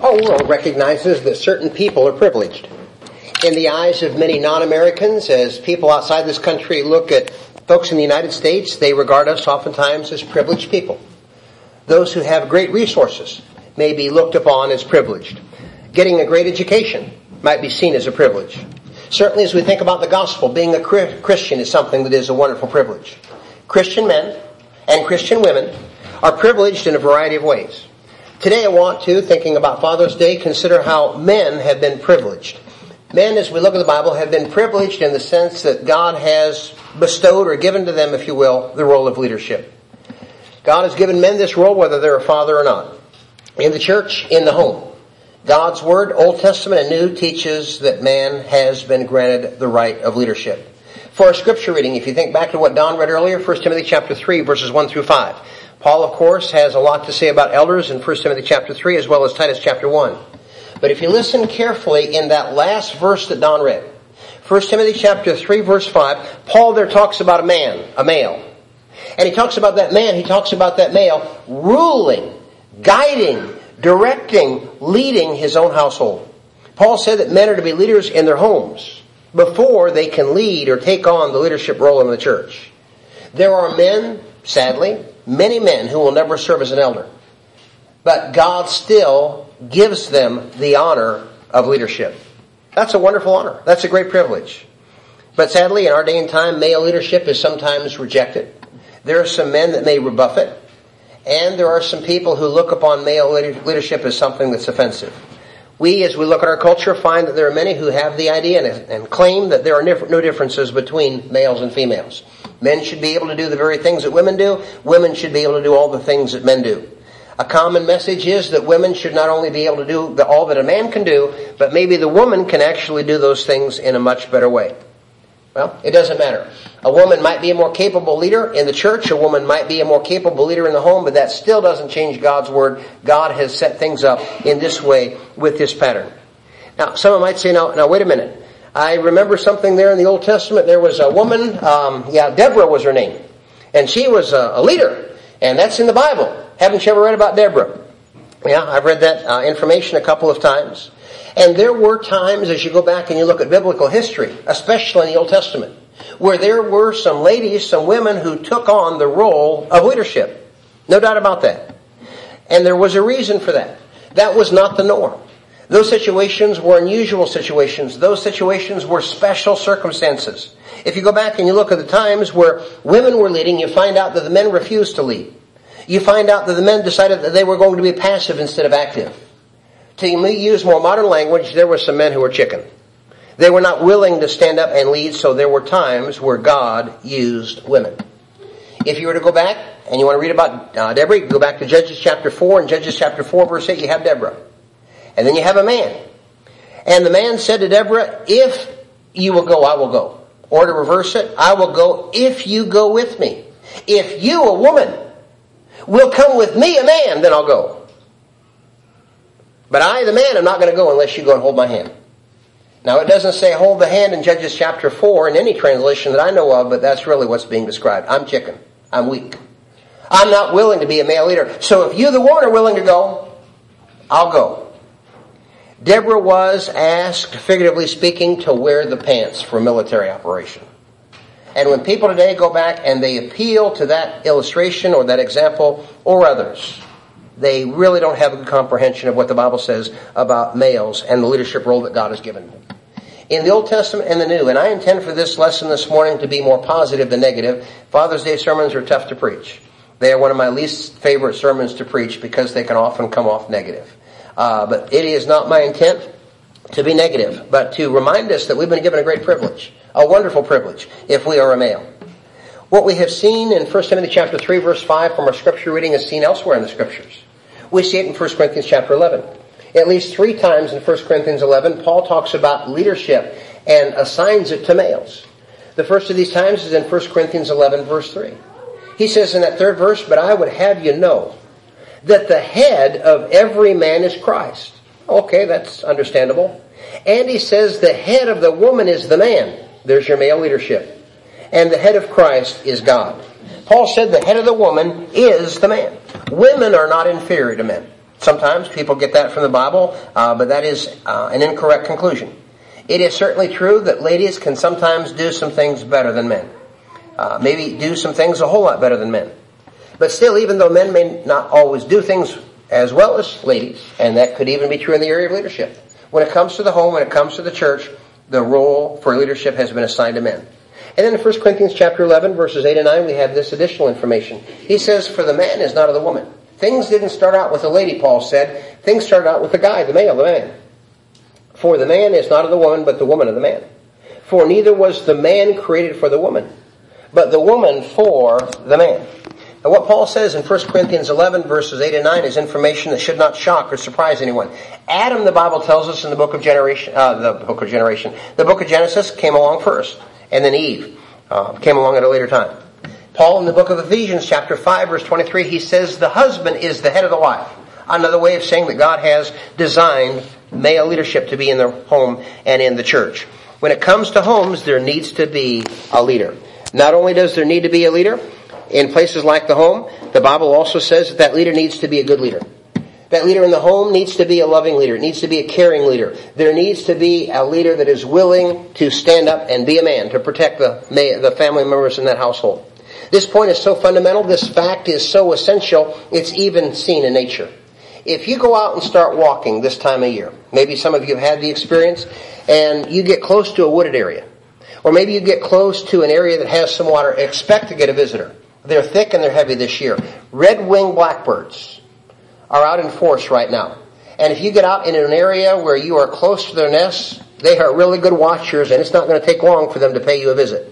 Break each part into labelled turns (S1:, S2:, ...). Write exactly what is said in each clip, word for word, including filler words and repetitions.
S1: Our world recognizes that certain people are privileged. In the eyes of many non-Americans, as people outside this country look at folks in the United States, they regard us oftentimes as privileged people. Those who have great resources may be looked upon as privileged. Getting a great education might be seen as a privilege. Certainly as we think about the gospel, being a Christian is something that is a wonderful privilege. Christian men and Christian women are privileged in a variety of ways. Today I want to, thinking about Father's Day, consider how men have been privileged. Men, as we look at the Bible, have been privileged in the sense that God has bestowed or given to them, if you will, the role of leadership. God has given men this role whether they're a father or not. In the church, in the home. God's Word, Old Testament and New, teaches that man has been granted the right of leadership. For our scripture reading, if you think back to what Don read earlier, First Timothy chapter three, verses one through five. Paul, of course, has a lot to say about elders in First Timothy chapter three as well as Titus chapter one. But if you listen carefully in that last verse that Don read, First Timothy chapter three, verse five, Paul there talks about a man, a male. And he talks about that man, he talks about that male ruling, guiding, directing, leading his own household. Paul said that men are to be leaders in their homes before they can lead or take on the leadership role in the church. There are men, sadly, many men who will never serve as an elder. But God still gives them the honor of leadership. That's a wonderful honor. That's a great privilege. But sadly, in our day and time, male leadership is sometimes rejected. There are some men that may rebuff it. And there are some people who look upon male leadership as something that's offensive. We, as we look at our culture, find that there are many who have the idea and, and claim that there are no differences between males and females. Men should be able to do the very things that women do. Women should be able to do all the things that men do. A common message is that women should not only be able to do the, all that a man can do, but maybe the woman can actually do those things in a much better way. Well, it doesn't matter. A woman might be a more capable leader in the church. A woman might be a more capable leader in the home, but that still doesn't change God's Word. God has set things up in this way with this pattern. Now, someone might say, now, now wait a minute. I remember something there in the Old Testament. There was a woman, um, yeah, Deborah was her name. And she was a, a leader. And that's in the Bible. Haven't you ever read about Deborah? Yeah, I've read that uh, information a couple of times. And there were times, as you go back and you look at biblical history, especially in the Old Testament, where there were some ladies, some women who took on the role of leadership. No doubt about that. And there was a reason for that. That was not the norm. Those situations were unusual situations. Those situations were special circumstances. If you go back and you look at the times where women were leading, you find out that the men refused to lead. You find out that the men decided that they were going to be passive instead of active. To use more modern language, there were some men who were chicken. They were not willing to stand up and lead, so there were times where God used women. If you were to go back and you want to read about uh, Deborah, you can go back to Judges chapter four. In Judges chapter four, verse eight, you have Deborah. And then you have a man. And the man said to Deborah, if you will go, I will go. Or to reverse it, I will go if you go with me. If you, a woman, will come with me, a man, then I'll go. But I, the man, am not going to go unless you go and hold my hand. Now, it doesn't say hold the hand in Judges chapter four in any translation that I know of, but that's really what's being described. I'm chicken. I'm weak. I'm not willing to be a male leader. So if you, the woman, are willing to go, I'll go. Deborah was asked, figuratively speaking, to wear the pants for a military operation. And when people today go back and they appeal to that illustration or that example or others, they really don't have a good comprehension of what the Bible says about males and the leadership role that God has given them. In the Old Testament and the New, and I intend for this lesson this morning to be more positive than negative. Father's Day sermons are tough to preach. They are one of my least favorite sermons to preach because they can often come off negative. Uh, but it is not my intent to be negative, but to remind us that we've been given a great privilege, a wonderful privilege, if we are a male. What we have seen in First Timothy chapter three, verse five from our scripture reading is seen elsewhere in the scriptures. We see it in First Corinthians chapter eleven. At least three times in First Corinthians eleven, Paul talks about leadership and assigns it to males. The first of these times is in First Corinthians eleven, verse three. He says in that third verse, but I would have you know that the head of every man is Christ. Okay, that's understandable. And he says the head of the woman is the man. There's your male leadership. And the head of Christ is God. Paul said the head of the woman is the man. Women are not inferior to men. Sometimes people get that from the Bible, uh, but that is uh, an incorrect conclusion. It is certainly true that ladies can sometimes do some things better than men. Uh, maybe do some things a whole lot better than men. But still, even though men may not always do things as well as ladies, and that could even be true in the area of leadership, when it comes to the home, when it comes to the church, the role for leadership has been assigned to men. And then in First Corinthians chapter eleven, verses eight and nine, we have this additional information. He says, for the man is not of the woman. Things didn't start out with the lady, Paul said. Things started out with the guy, the male, the man. For the man is not of the woman, but the woman of the man. For neither was the man created for the woman, but the woman for the man. And what Paul says in First Corinthians eleven, verses eight and nine is information that should not shock or surprise anyone. Adam, the Bible tells us in the book of generation, uh, the book of generation, the book of Genesis came along first, and then Eve uh, came along at a later time. Paul, in the book of Ephesians, chapter five, verse twenty-three, he says the husband is the head of the wife. Another way of saying that God has designed male leadership to be in the home and in the church. When it comes to homes, there needs to be a leader. Not only does there need to be a leader in places like the home, the Bible also says that that leader needs to be a good leader. That leader in the home needs to be a loving leader. It needs to be a caring leader. There needs to be a leader that is willing to stand up and be a man to protect the, the family members in that household. This point is so fundamental. This fact is so essential. It's even seen in nature. If you go out and start walking this time of year, maybe some of you have had the experience, and you get close to a wooded area, or maybe you get close to an area that has some water, expect to get a visitor. They're thick and they're heavy this year. Red-winged blackbirds are out in force right now. And if you get out in an area where you are close to their nests, they are really good watchers, and it's not going to take long for them to pay you a visit.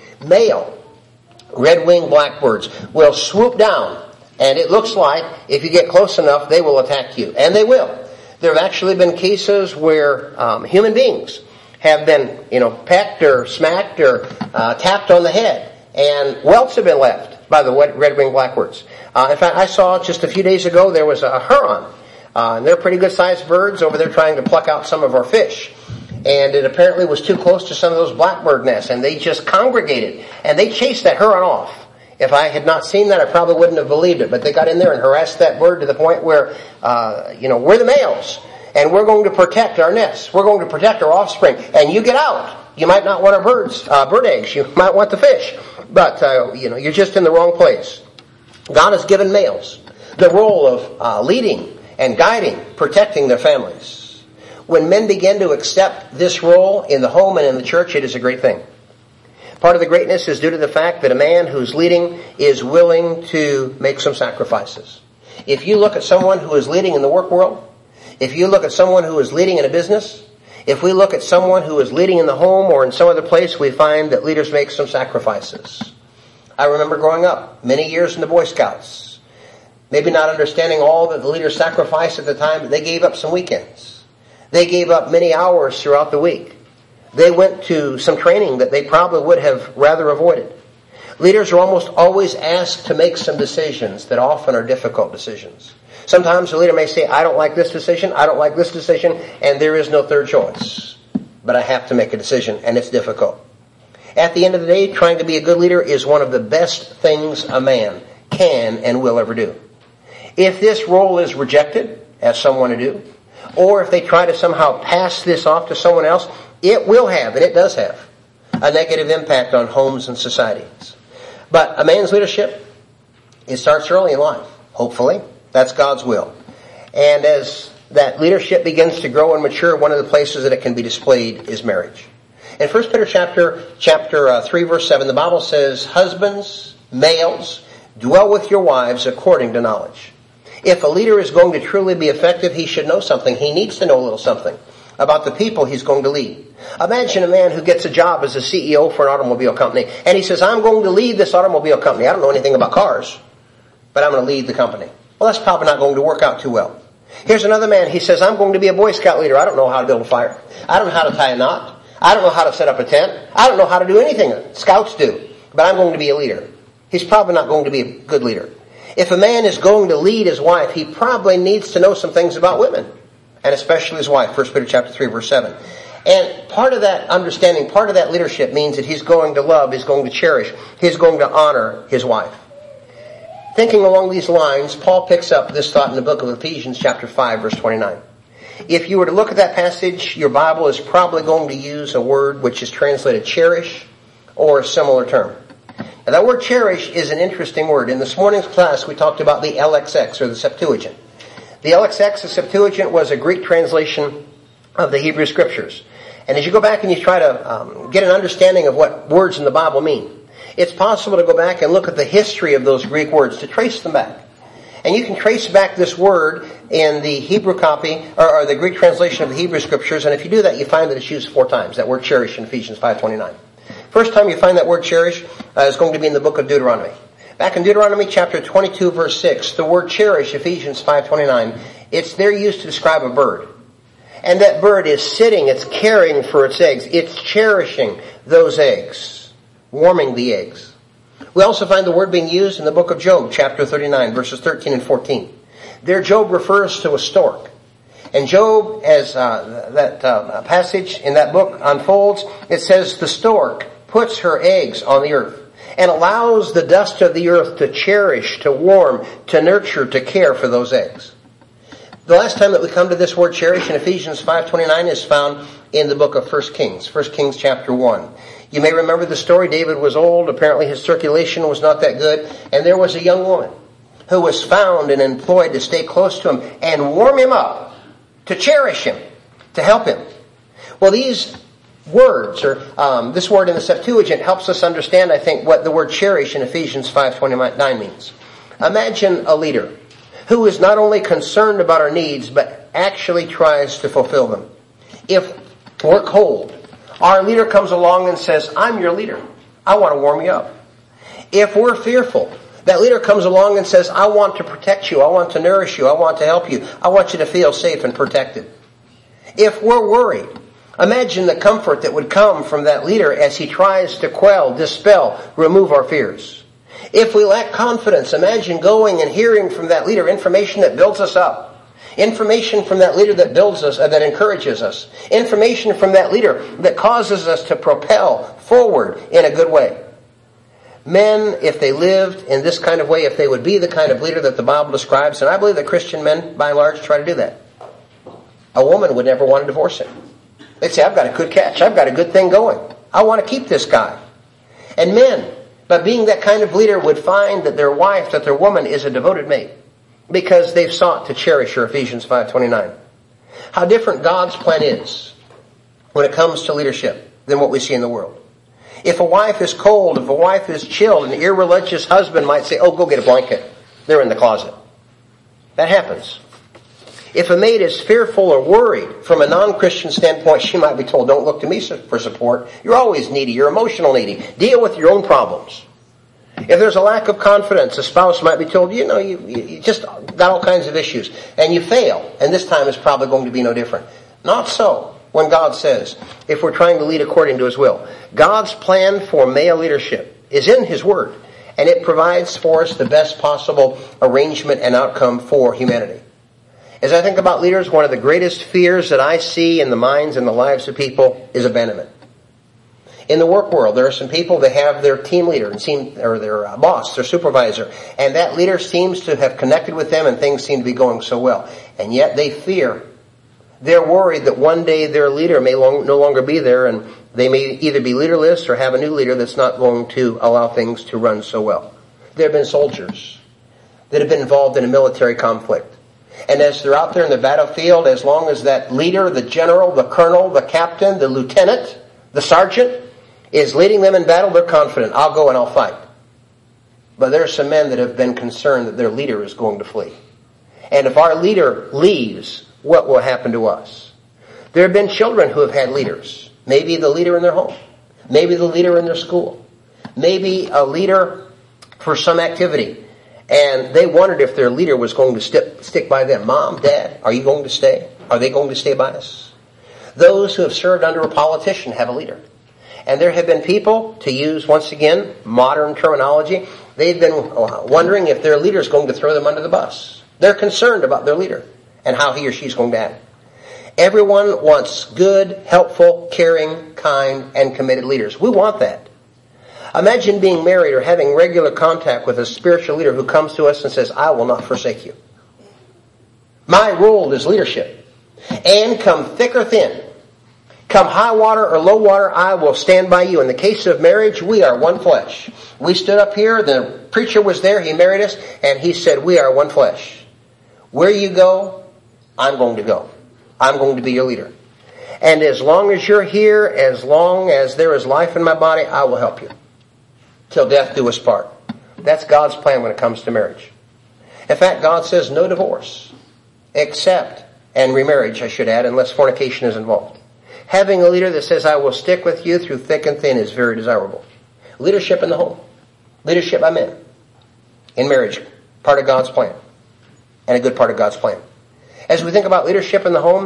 S1: Male red-winged blackbirds will swoop down, and it looks like if you get close enough, they will attack you. And they will. There have actually been cases where um, human beings have been, you know, pecked or smacked or uh, tapped on the head, and welts have been left by the red-winged blackbirds. Uh, in fact, I saw just a few days ago there was a heron, uh, and they're pretty good-sized birds over there trying to pluck out some of our fish. And it apparently was too close to some of those blackbird nests, and they just congregated, and they chased that heron off. If I had not seen that, I probably wouldn't have believed it. But they got in there and harassed that bird to the point where, uh, you know, we're the males, and we're going to protect our nests. We're going to protect our offspring. And you get out. You might not want our birds, uh, bird eggs. You might want the fish. But, uh, you know, you're just in the wrong place. God has given males the role of uh, leading and guiding, protecting their families. When men begin to accept this role in the home and in the church, it is a great thing. Part of the greatness is due to the fact that a man who's leading is willing to make some sacrifices. If you look at someone who is leading in the work world, if you look at someone who is leading in a business, if we look at someone who is leading in the home or in some other place, we find that leaders make some sacrifices. I remember growing up many years in the Boy Scouts, maybe not understanding all that the leaders sacrificed at the time, but they gave up some weekends. They gave up many hours throughout the week. They went to some training that they probably would have rather avoided. Leaders are almost always asked to make some decisions that often are difficult decisions. Sometimes the leader may say, I don't like this decision, I don't like this decision, and there is no third choice. But I have to make a decision, and it's difficult. At the end of the day, trying to be a good leader is one of the best things a man can and will ever do. If this role is rejected, as some want to do, or if they try to somehow pass this off to someone else, it will have, and it does have, a negative impact on homes and societies. But a man's leadership, it starts early in life, hopefully. That's God's will. And as that leadership begins to grow and mature, one of the places that it can be displayed is marriage. In First Peter chapter, chapter uh, three, verse seven, the Bible says, husbands, males, dwell with your wives according to knowledge. If a leader is going to truly be effective, he should know something. He needs to know a little something about the people he's going to lead. Imagine a man who gets a job as a C E O for an automobile company, and he says, I'm going to lead this automobile company. I don't know anything about cars, but I'm going to lead the company. Well, that's probably not going to work out too well. Here's another man. He says, I'm going to be a Boy Scout leader. I don't know how to build a fire. I don't know how to tie a knot. I don't know how to set up a tent. I don't know how to do anything that Scouts do, but I'm going to be a leader. He's probably not going to be a good leader. If a man is going to lead his wife, he probably needs to know some things about women, and especially his wife, First Peter chapter three, verse seven. And part of that understanding, part of that leadership means that he's going to love, he's going to cherish, he's going to honor his wife. Thinking along these lines, Paul picks up this thought in the book of Ephesians chapter five, verse twenty-nine. If you were to look at that passage, your Bible is probably going to use a word which is translated cherish or a similar term. Now that word cherish is an interesting word. In this morning's class we talked about the L X X or the Septuagint. The L X X, the Septuagint, was a Greek translation of the Hebrew Scriptures. And as you go back and you try to um, get an understanding of what words in the Bible mean, it's possible to go back and look at the history of those Greek words, to trace them back. And you can trace back this word in the Hebrew copy, or, or the Greek translation of the Hebrew Scriptures, and if you do that, you find that it's used four times, that word cherish in Ephesians five twenty-nine. First time you find that word cherish uh, is going to be in the book of Deuteronomy. Back in Deuteronomy chapter twenty-two, verse six, the word cherish, Ephesians five twenty-nine, it's there used to describe a bird. And that bird is sitting, it's caring for its eggs, it's cherishing those eggs, warming the eggs. We also find the word being used in the book of Job, chapter thirty-nine, verses thirteen and fourteen. There Job refers to a stork. And Job, as uh, that uh, passage in that book unfolds, it says the stork puts her eggs on the earth and allows the dust of the earth to cherish, to warm, to nurture, to care for those eggs. The last time that we come to this word cherish in Ephesians five twenty-nine is found in the book of First Kings, First Kings chapter one. You may remember the story. David was old. Apparently his circulation was not that good. And there was a young woman who was found and employed to stay close to him and warm him up, to cherish him, to help him. Well, these words, or um, this word in the Septuagint, helps us understand, I think, what the word cherish in Ephesians five twenty-nine means. Imagine a leader who is not only concerned about our needs, but actually tries to fulfill them. If we're cold, our leader comes along and says, I'm your leader. I want to warm you up. If we're fearful, that leader comes along and says, I want to protect you. I want to nourish you. I want to help you. I want you to feel safe and protected. If we're worried, imagine the comfort that would come from that leader as he tries to quell, dispel, remove our fears. If we lack confidence, imagine going and hearing from that leader information that builds us up. Information from that leader that builds us, uh, that encourages us. Information from that leader that causes us to propel forward in a good way. Men, if they lived in this kind of way, if they would be the kind of leader that the Bible describes, and I believe that Christian men, by and large, try to do that. A woman would never want to divorce him. They'd say, I've got a good catch. I've got a good thing going. I want to keep this guy. And men, by being that kind of leader, would find that their wife, that their woman is a devoted mate, because they've sought to cherish her, Ephesians five twenty-nine. How different God's plan is when it comes to leadership than what we see in the world. If a wife is cold, if a wife is chilled, an irreligious husband might say, oh, go get a blanket. They're in the closet. That happens. If a maid is fearful or worried from a non-Christian standpoint, she might be told, don't look to me for support. You're always needy. You're emotional needy. Deal with your own problems. If there's a lack of confidence, a spouse might be told, you know, you, you just got all kinds of issues, and you fail, and this time is probably going to be no different. Not so when God says, if we're trying to lead according to His will. God's plan for male leadership is in His Word, and it provides for us the best possible arrangement and outcome for humanity. As I think about leaders, one of the greatest fears that I see in the minds and the lives of people is abandonment. In the work world, there are some people that have their team leader and seem, or their uh, boss, their supervisor, and that leader seems to have connected with them and things seem to be going so well. And yet they fear. They're worried that one day their leader may long, no longer be there, and they may either be leaderless or have a new leader that's not going to allow things to run so well. There have been soldiers that have been involved in a military conflict. And as they're out there in the battlefield, as long as that leader, the general, the colonel, the captain, the lieutenant, the sergeant, is leading them in battle, they're confident, I'll go and I'll fight. But there are some men that have been concerned that their leader is going to flee. And if our leader leaves, what will happen to us? There have been children who have had leaders. Maybe the leader in their home. Maybe the leader in their school. Maybe a leader for some activity. And they wondered if their leader was going to stick, stick by them. Mom, Dad, are you going to stay? Are they going to stay by us? Those who have served under a politician have a leader. And there have been people, to use once again modern terminology, they've been wondering if their leader is going to throw them under the bus. They're concerned about their leader and how he or she is going to act. Everyone wants good, helpful, caring, kind, and committed leaders. We want that. Imagine being married or having regular contact with a spiritual leader who comes to us and says, I will not forsake you. My role is leadership. And come thick or thin, come high water or low water, I will stand by you. In the case of marriage, we are one flesh. We stood up here, the preacher was there, he married us, and he said, we are one flesh. Where you go, I'm going to go. I'm going to be your leader. And as long as you're here, as long as there is life in my body, I will help you. Till death do us part. That's God's plan when it comes to marriage. In fact, God says no divorce, except, and remarriage I should add, unless fornication is involved. Having a leader that says, I will stick with you through thick and thin is very desirable. Leadership in the home. Leadership by men. In marriage. Part of God's plan. And a good part of God's plan. As we think about leadership in the home,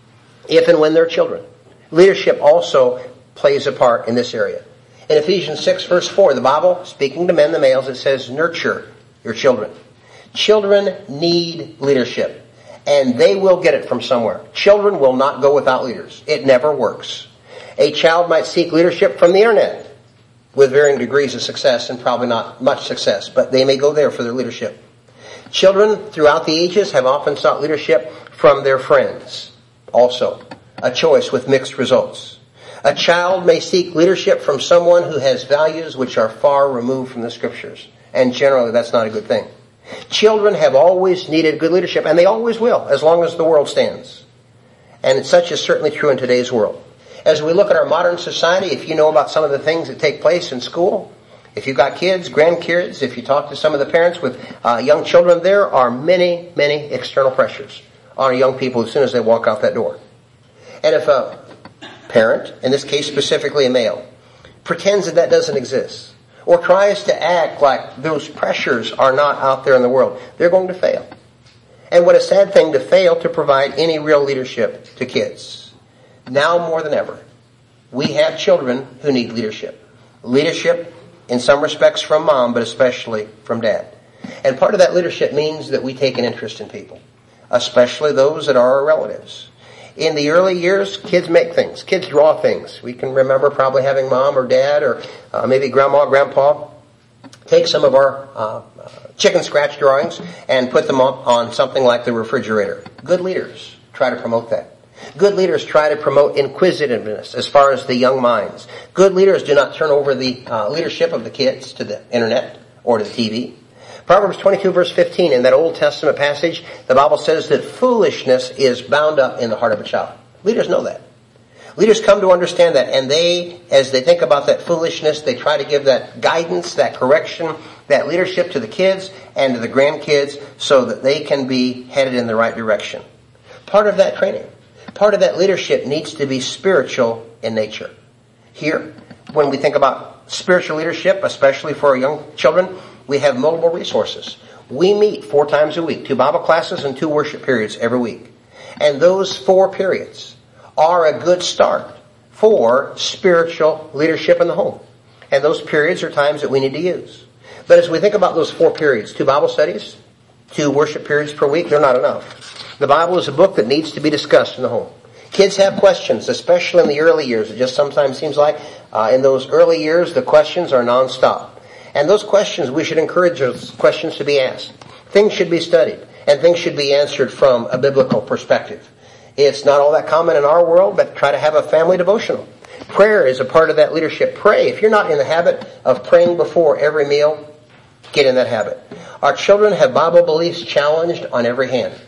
S1: if and when they're children, leadership also plays a part in this area. In Ephesians six verse four, the Bible, speaking to men, the males, it says, nurture your children. Children need leadership. And they will get it from somewhere. Children will not go without leaders. It never works. A child might seek leadership from the internet with varying degrees of success and probably not much success, but they may go there for their leadership. Children throughout the ages have often sought leadership from their friends. Also, a choice with mixed results. A child may seek leadership from someone who has values which are far removed from the Scriptures. And generally, that's not a good thing. Children have always needed good leadership, and they always will, as long as the world stands. And such is certainly true in today's world. As we look at our modern society, if you know about some of the things that take place in school, if you've got kids, grandkids, if you talk to some of the parents with uh, young children, there are many, many external pressures on young people as soon as they walk out that door. And if a parent, in this case specifically a male, pretends that that doesn't exist, or tries to act like those pressures are not out there in the world, they're going to fail. And what a sad thing to fail to provide any real leadership to kids. Now more than ever, we have children who need leadership. Leadership in some respects from mom, but especially from dad. And part of that leadership means that we take an interest in people, especially those that are our relatives. In the early years, kids make things. Kids draw things. We can remember probably having mom or dad or uh, maybe grandma, grandpa take some of our uh, uh, chicken scratch drawings and put them up on something like the refrigerator. Good leaders try to promote that. Good leaders try to promote inquisitiveness as far as the young minds. Good leaders do not turn over the uh, leadership of the kids to the internet or to the T V. Proverbs twenty-two verse fifteen, in that Old Testament passage, the Bible says that foolishness is bound up in the heart of a child. Leaders know that. Leaders come to understand that, and they, as they think about that foolishness, they try to give that guidance, that correction, that leadership to the kids and to the grandkids so that they can be headed in the right direction. Part of that training, part of that leadership needs to be spiritual in nature. Here, when we think about spiritual leadership, especially for our young children, we have multiple resources. We meet four times a week, two Bible classes and two worship periods every week. And those four periods are a good start for spiritual leadership in the home. And those periods are times that we need to use. But as we think about those four periods, two Bible studies, two worship periods per week, they're not enough. The Bible is a book that needs to be discussed in the home. Kids have questions, especially in the early years. It just sometimes seems like uh, in those early years, the questions are nonstop. And those questions, we should encourage those questions to be asked. Things should be studied, and things should be answered from a biblical perspective. It's not all that common in our world, but try to have a family devotional. Prayer is a part of that leadership. Pray. If you're not in the habit of praying before every meal, get in that habit. Our children have Bible beliefs challenged on every hand.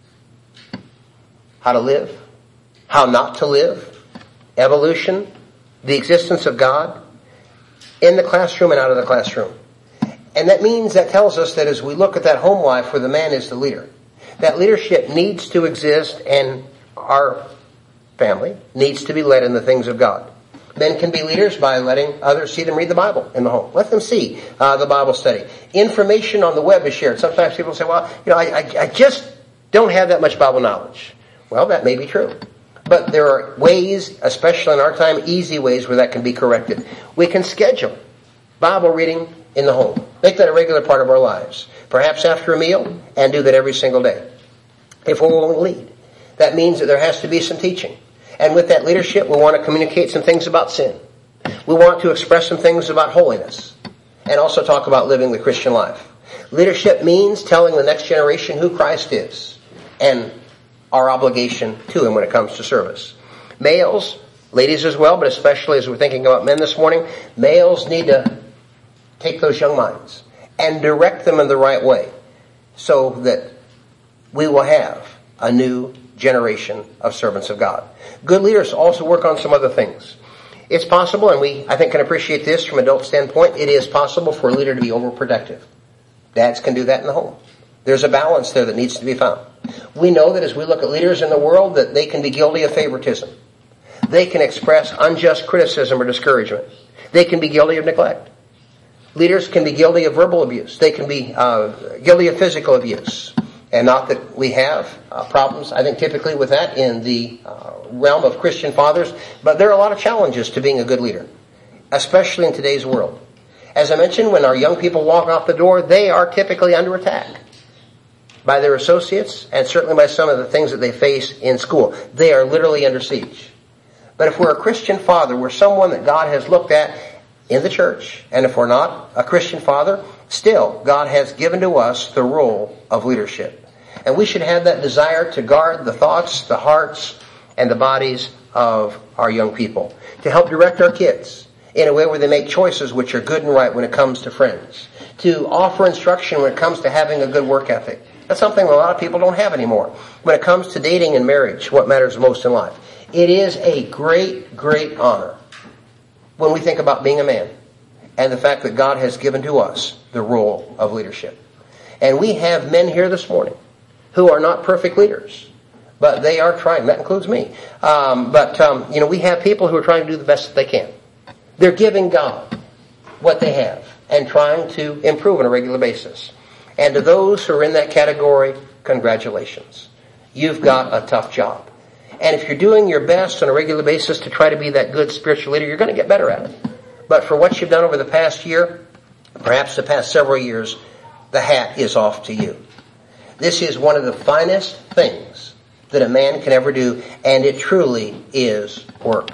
S1: How to live, how not to live, evolution, the existence of God, in the classroom and out of the classroom. And that means, that tells us that as we look at that home life where the man is the leader, that leadership needs to exist, and our family needs to be led in the things of God. Men can be leaders by letting others see them read the Bible in the home. Let them see uh, the Bible study. Information on the web is shared. Sometimes people say, well, you know, I, I, I just don't have that much Bible knowledge. Well, that may be true. But there are ways, especially in our time, easy ways where that can be corrected. We can schedule Bible reading in the home. Make that a regular part of our lives. Perhaps after a meal, and do that every single day. If we're willing to lead, that means that there has to be some teaching. And with that leadership, we want to communicate some things about sin. We want to express some things about holiness and also talk about living the Christian life. Leadership means telling the next generation who Christ is and our obligation to Him when it comes to service. Males, ladies as well, but especially as we're thinking about men this morning, males need to take those young minds and direct them in the right way so that we will have a new generation of servants of God. Good leaders also work on some other things. It's possible, and we, I think, can appreciate this from an adult standpoint, it is possible for a leader to be overprotective. Dads can do that in the home. There's a balance there that needs to be found. We know that as we look at leaders in the world, that they can be guilty of favoritism. They can express unjust criticism or discouragement. They can be guilty of neglect. Leaders can be guilty of verbal abuse. They can be uh, guilty of physical abuse. And not that we have uh, problems, I think, typically with that in the uh, realm of Christian fathers, but there are a lot of challenges to being a good leader, especially in today's world. As I mentioned, when our young people walk out the door, they are typically under attack by their associates and certainly by some of the things that they face in school. They are literally under siege. But if we're a Christian father, we're someone that God has looked at in the church, and if we're not a Christian father, still God has given to us the role of leadership. And we should have that desire to guard the thoughts, the hearts, and the bodies of our young people, to help direct our kids in a way where they make choices which are good and right when it comes to friends, to offer instruction when it comes to having a good work ethic. That's something a lot of people don't have anymore. When it comes to dating and marriage, what matters most in life. It is a great, great honor when we think about being a man and the fact that God has given to us the role of leadership. And we have men here this morning who are not perfect leaders, but they are trying. That includes me. Um, but, um, you know, we have people who are trying to do the best that they can. They're giving God what they have and trying to improve on a regular basis. And to those who are in that category, congratulations. You've got a tough job. And if you're doing your best on a regular basis to try to be that good spiritual leader, you're going to get better at it. But for what you've done over the past year, perhaps the past several years, the hat is off to you. This is one of the finest things that a man can ever do, and it truly is work.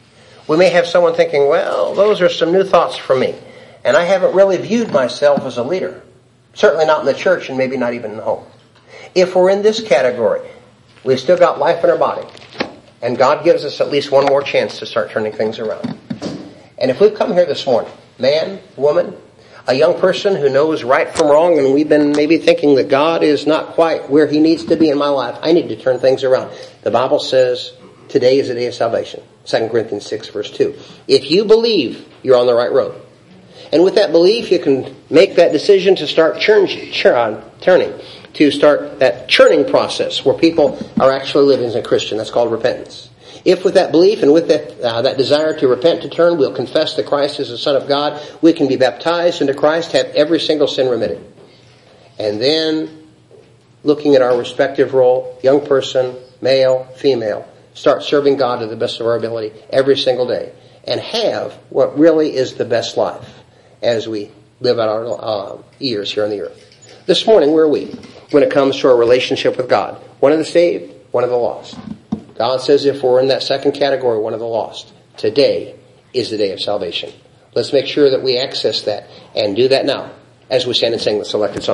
S1: We may have someone thinking, well, those are some new thoughts for me, and I haven't really viewed myself as a leader. Certainly not in the church, and maybe not even in the home. If we're in this category, we've still got life in our body, and God gives us at least one more chance to start turning things around. And if we've come here this morning, man, woman, a young person who knows right from wrong, and we've been maybe thinking that God is not quite where He needs to be in my life, I need to turn things around. The Bible says today is the day of salvation. Second Corinthians six verse two. If you believe, you're on the right road. And with that belief, you can make that decision to start churn, churn, turning, to start that churning process where people are actually living as a Christian. That's called repentance. If with that belief and with that, uh, that desire to repent, to turn, we'll confess that Christ is the Son of God, we can be baptized into Christ, have every single sin remitted. And then, looking at our respective role, young person, male, female, start serving God to the best of our ability every single day. And have what really is the best life as we live out our uh, years here on the earth. This morning, where are we when it comes to our relationship with God? One of the saved, one of the lost. God says if we're in that second category, one of the lost, today is the day of salvation. Let's make sure that we access that and do that now as we stand and sing the selected song.